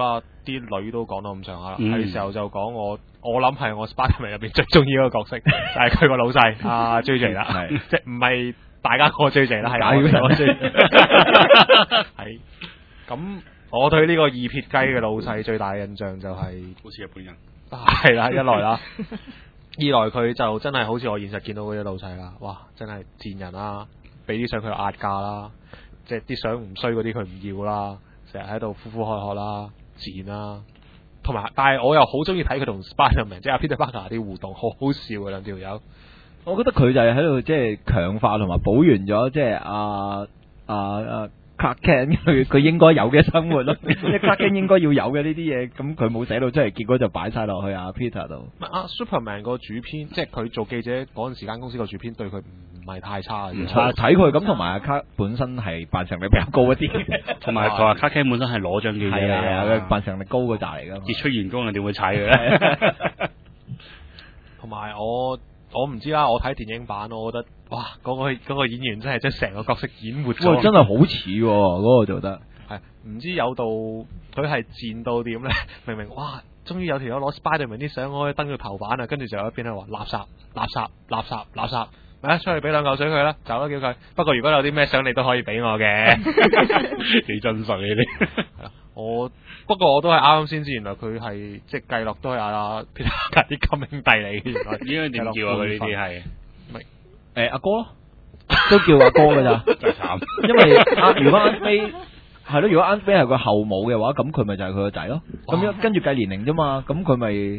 啲女都講到咁上下啦，
嗯
係時候就講我我諗係我 Spiderman 入邊最中意嗰個角色，就係佢個老細阿 J J 啦，
係
即係唔係大家個 J J 啦，係
假嘅
我 J J。係咁，我對呢個二撇雞嘅老細最大嘅印象就係
好似日本人。
係啦，一來啦，二來佢就真係好似我現實見到嗰啲老細啦，哇，真係賤人啦，俾啲相佢壓價啦，即係啲相唔衰嗰啲佢唔要啦，成日喺度呼呼喝喝啦，賤啦，同埋但係我又好中意睇佢同 Spiderman 即係阿 Peter Parker 啲互動，好好笑嘅兩條友。
我覺得佢就係喺度即係強化同埋補完咗即係阿阿阿 Clark Kent 佢佢應該有嘅生活咯，即係 Clark Kent 應該要有嘅呢啲嘢，咁佢冇寫到出嚟，結果就擺晒落去阿 Peter 度。
阿 Superman 個主編，即係佢做記者嗰陣時間公司個主編對佢唔係太差嘅，
唔錯，睇佢咁同埋阿 Clark 本身係扮成力比較高一啲，
同埋佢話 Clark Kent 本身係攞獎記者
係啊係啊，
嚟
佢扮成力高嗰扎嚟噶嘛。
傑出員工啊，點會踩佢咧？
同埋我我唔知啦，我睇電影版，我覺得哇，嗰、個嗰個演員真係將成個角色演活咗，
哇！真係好似喎，嗰個做得。
係唔知有到佢係賤到點咧？明明哇，終於有條友攞 Spiderman 啲相可以登到頭版啊，跟住就有一邊係話垃圾、垃圾、垃圾、垃圾，咪出去俾兩嚿水佢啦，走啦叫佢。不過如果有啲咩相，你都可以俾我嘅，
幾真實呢啲。
我不過我都係啱啱先知，原來佢係即係計落都係阿 Peter Parker 啲金兄弟嚟嘅，原來
應該點叫啊？佢呢啲係
咪
誒阿哥咯，都叫阿哥㗎咋，
真係慘。
因為阿如果 Aunt May 係咯，如果 Aunt May 係個後母嘅話，咁佢咪就係佢個仔咯。咁樣跟住計年齡啫嘛，咁佢咪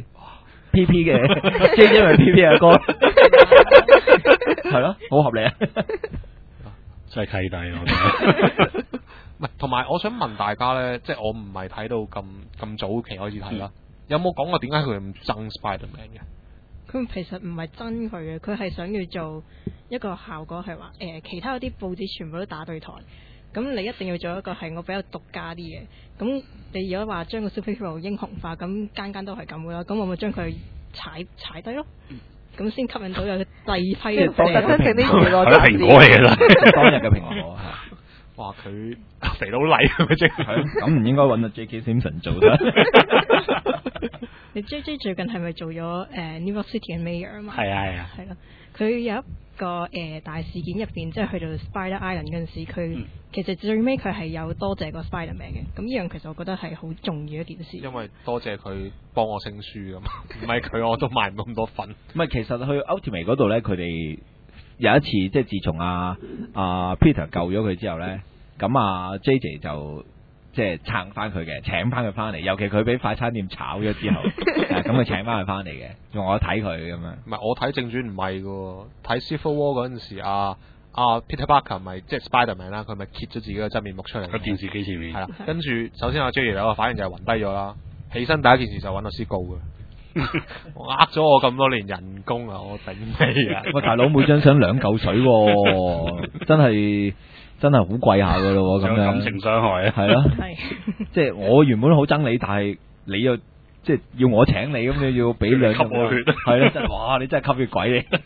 P P 嘅 J J 咪 P P 阿哥，係咯，好合理啊！
真係契弟我覺得。
唔係，同埋我想問大家咧，即係我唔係睇到咁咁早期開始睇啦，有冇講過點解佢咁憎 Spiderman 嘅？
佢其實唔係憎佢嘅，佢係想要做一個效果係話誒，其他嗰啲報紙全部都打對台，咁你一定要做一個係我比較獨家啲嘅。咁你如果話將個 superhero 英雄化，咁間間都係咁噶啦，咁我咪將佢踩踩低咯，咁先吸引到有第二批嘅
特登食啲娛樂
係蘋果嚟嘅啦，
當日嘅蘋果係。
哇！佢肥到嚟咁嘅啫，
咁唔應該揾阿 J K Simpson 做得。
你 J J 最近係咪做咗誒、呃、New York City 嘅 Mayor 啊嘛？
係啊係啊。
係咯，佢有一個誒、呃、大事件入邊，即係去到 Spider Island 嗰陣時，佢、嗯、其實最尾佢係有多謝個 Spiderman 嘅。咁呢樣其實我覺得係好重要一件事。
因為多謝佢幫我升書咁，唔係佢我都買唔到咁多份。
唔係，其實去 Ultimate 嗰度咧，佢哋有一次即係自從阿阿 Peter 救咗佢之後咧，咁啊 J J 就即係撐翻佢嘅，請翻佢翻嚟。尤其佢俾快餐店炒咗之後，咁佢請翻佢翻嚟嘅，用我睇佢咁樣。
唔係我睇正傳唔係嘅，睇 Civil War 嗰陣時，阿阿 Peter Parker 咪即係 Spiderman 啦，佢咪揭咗自己嘅真面目出嚟
喺電視機前面。
係啦，跟住首先阿 J J 有個反應就係暈低咗啦，起身第一件事就揾律師告嘅。我呃咗我咁多年人工啊，我頂你啊！
喂，大佬每張相兩嚿水喎，真係真係好貴下噶咯，咁樣
感情傷害啊，
係咯，即係我原本好憎你，但係你又即係要我請你，咁你要俾兩
吸我血，
係咯，真係哇！你真係吸血鬼嚟。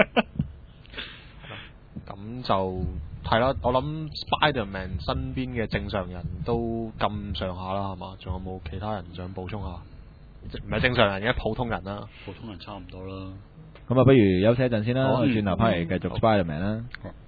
咁就係啦，我諗 Spiderman 身邊嘅正常人都咁上下啦，係嘛？仲有冇其他人想補充下？唔係正常人，而家普通人啦。
普通人差唔多啦。
咁啊，不如休息一陣先啦，
好
轉頭翻嚟繼續 Spiderman 啦。